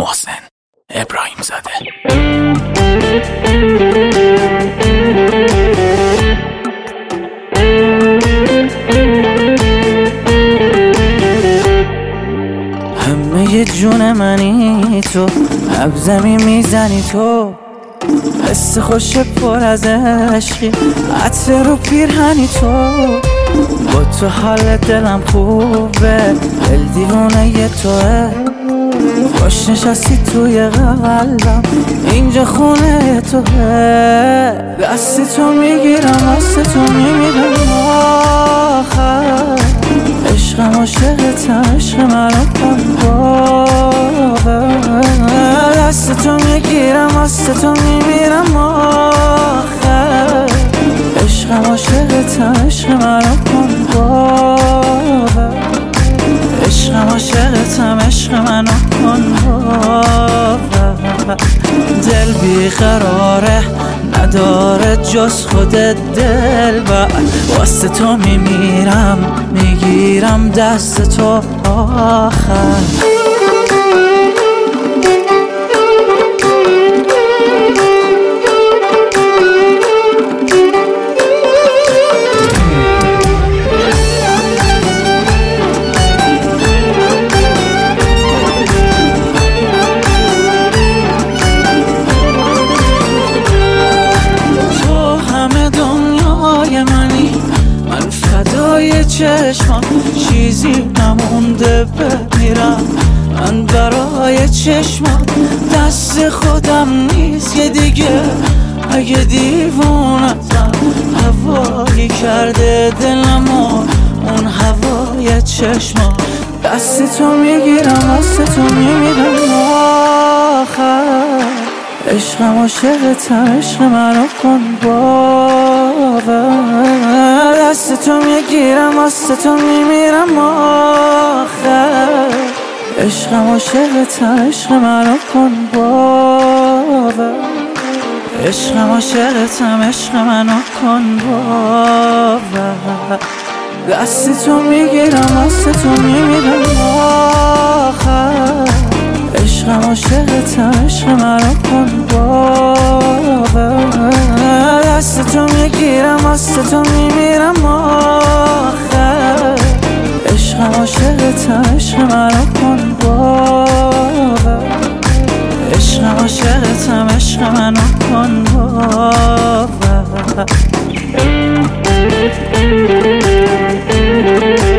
محسن ابراهیم زاده. همه جون منی تو، لب زمین میزنی تو، حس خوش پر از عشقی، عطر رو پیرهنی تو. با تو حال دلم خوبه، دل دیوونه توه. خوش نشستی توی قلبم، اینجا خونه توه. دست تو میگیرم، دست تو میمیرم آخر. عشقم عاشقتم، عشق منو کن باور. دست تو میگیرم، دست تو میمیرم آخر. عشقم عاشقتم، عشق منو کن باور. عشقم عاشقتم، عشق منو کن باور. دل بیقراره، نداره جز خودت دلبر. واسه تو میمیرم، میگیرم دست تو آخر. چشمم چیزی نمونده بمیرم من برای چشمم. دست خودم نیست که دیگه، اگه دیوونتم هوایی کرده دلمو اون هوای چشمم. دست تو میگیرم، دست تو میمیرم آخر. عشقم عاشقتم، عشق منو کن باور. دست تو میگیرم، دست تو میمیرم آخر. عشقم عاشقتم، عشق منو کن باور. عشقم عاشقتم، عشق منو کن باور. دست تو میگیرم، دست تو میمیرم آخر. عشقم عاشقتم، عشق منو کن باور. دست تو میگیرم، دست تو میمیرم آخر. عشقم عاشقتم، عشق منو کن باور. عشقم عاشقتم، عشق منو کن باور.